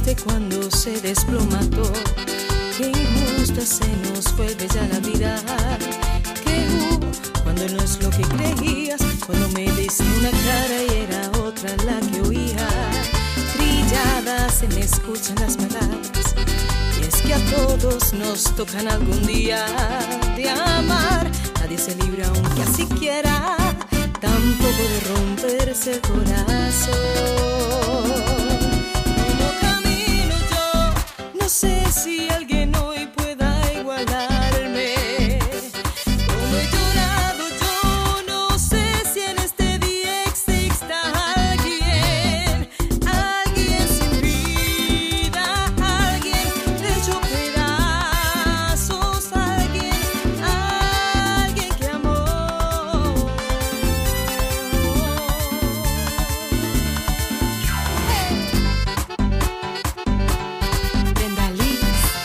triste cuando se desploma todo. Qué injusta se nos vuelve ya la vida. ¿Qué hubo cuando no es lo que creías? Cuando me diste una cara y era otra la que oía. Trilladas se me escuchan las palabras. Y es que a todos nos tocan algún día de amar. Nadie se libra aunque así quiera, tampoco de romperse el corazón. Como camino yo, no sé si alguien hoy pueda igualarme. Como he llorado yo, no sé si en este día exista alguien, alguien sin vida, alguien hecho pedazos, alguien que amó. Brenda Lee.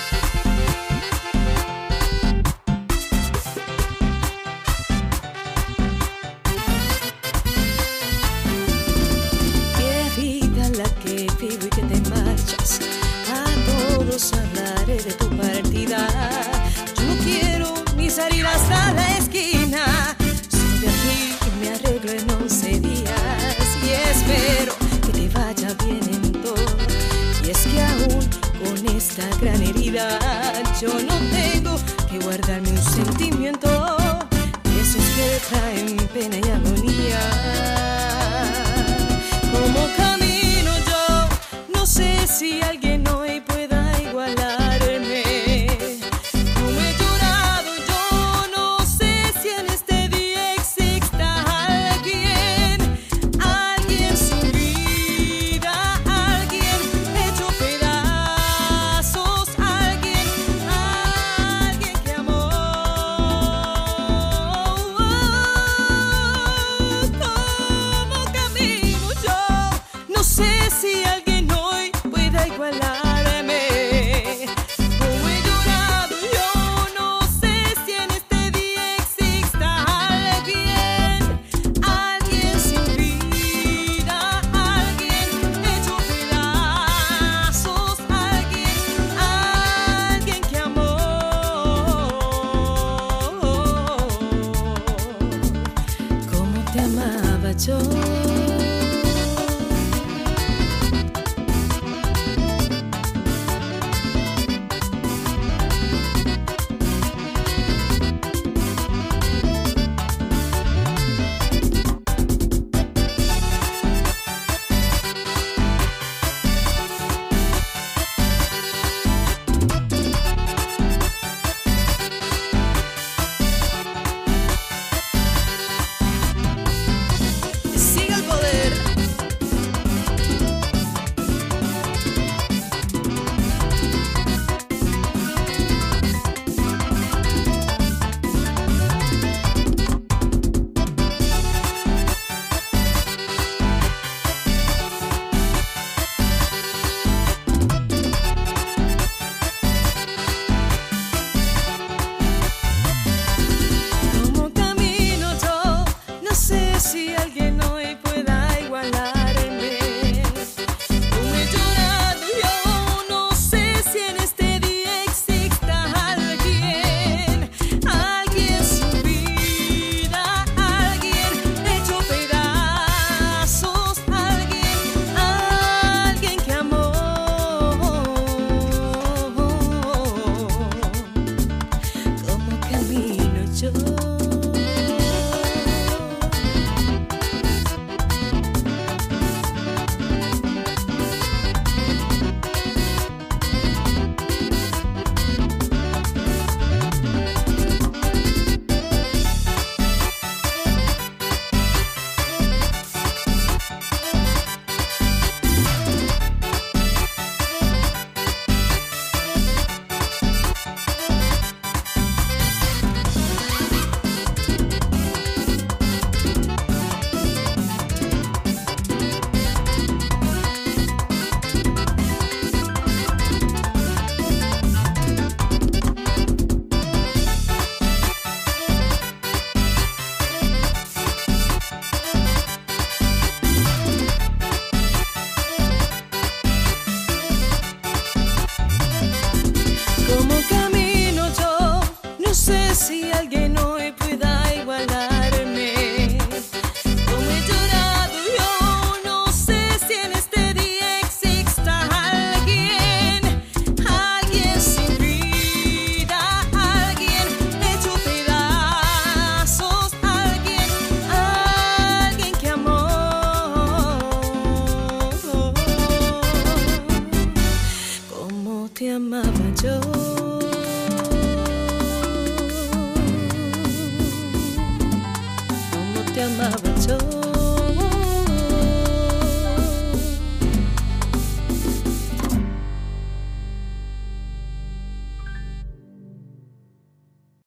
Qué vida la que vivo y que te marchas. A todos hablaré de tu partida. Yo no quiero ni salir hasta la esquina. Solo de aquí me arreglo en 11 días. Y espero que te vaya bien en todo. Y es que aún con esta gran herida yo no tengo que guardarme un sentimiento de esos que traen pena y agonía. Como camino yo, no sé si alguien hoy pueda igualarme. Como he llorado yo, no sé si en este día exista alguien, alguien sin vida, alguien hecho pedazos, alguien que amó. Como camino yo, no sé si alguien hoy pueda igualarme. te amaba yo. Como te amaba yo.